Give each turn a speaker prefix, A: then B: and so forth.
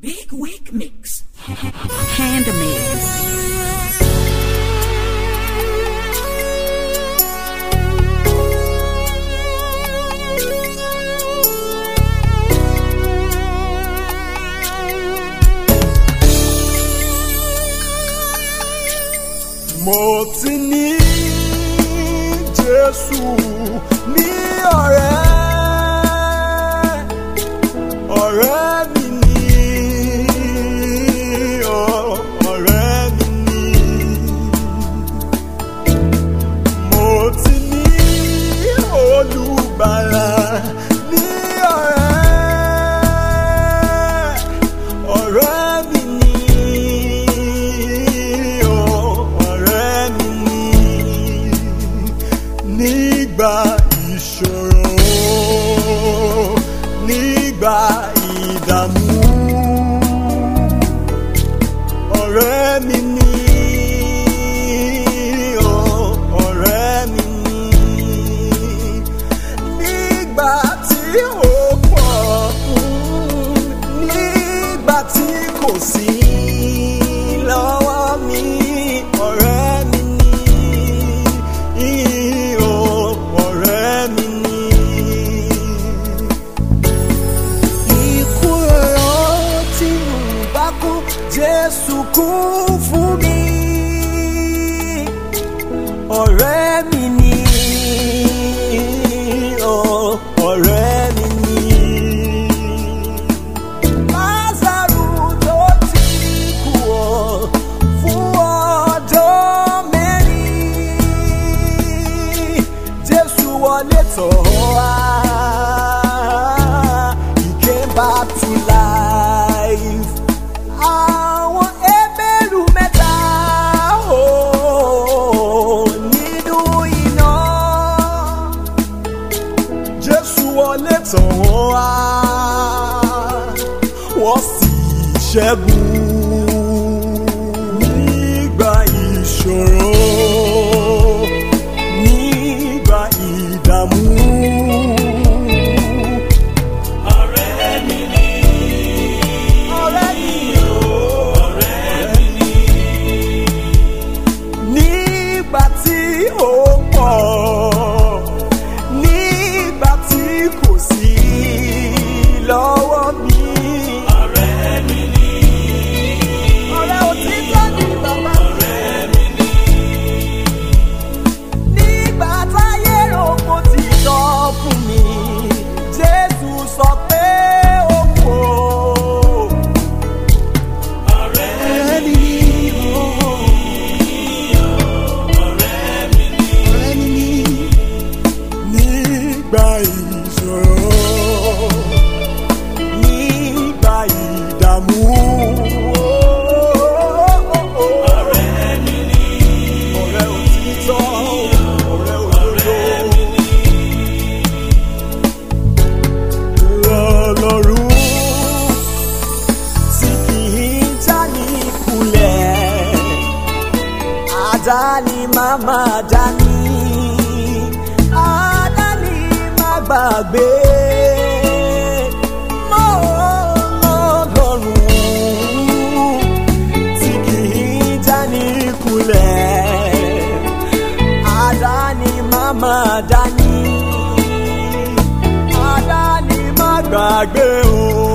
A: Big Wig Mix. Handmade.
B: Mo ti ní Jésù ní ọ̀rẹ́ mi ní ọ̀rẹ́ mi ní. Mo ti ní Olùgbàlà ní ọ̀rẹ́ mi ní. Nígbà ìṣòro, nígbà ìdààmú, ọ̀rẹ́ mi ní, ọ̀rẹ́ mi ní. Nígbà tí ó pọ̀, nígbà tí kò sí lọ́wọ́ mi, ọ̀rẹ́ mi ní. Jésù kú fún mi, ọ̀rẹ́ mi ní, ọ̀rẹ́ mi ní. Lázárù tó ti kú fún ọjọ́ mẹ́rin, Jésù wọlé tọ̀ wá, he came back to life. Àwọn ebèrú mẹ́ta nínú iná, Jésù wọlé tọ̀ wọ́n wá, wọ́n sì ṣẹ́gun. Nígbà ìṣòro, nígbà ìdààmú, nígbà tí ó pọ̀, nígbà tí kò sí lọ́wọ́ mi, ọ̀rẹ́ mi ní. Ọ̀rẹ́ òtítọ́ ni bàbá, ọ̀rẹ́ mi ní. Nígbà táyé rògbò ti tọ́ fún mi, Jésù sọ pé ó kú o, ọ̀rẹ́ mi ní. Nígbà ìṣòro, nígbà ìdààmú, ọ̀rẹ́ mi ní. Ọ̀rẹ́ òtítọ́, ọ̀rẹ́ òdodo. Ọlọ́run tí kì í já ní kulẹ̀, àdáni máma dání, gbàgbé mọ́ Ọlọ́run tí kì í já ní kulẹ̀, àdáni máma dání, àdáni má gbàgbé o.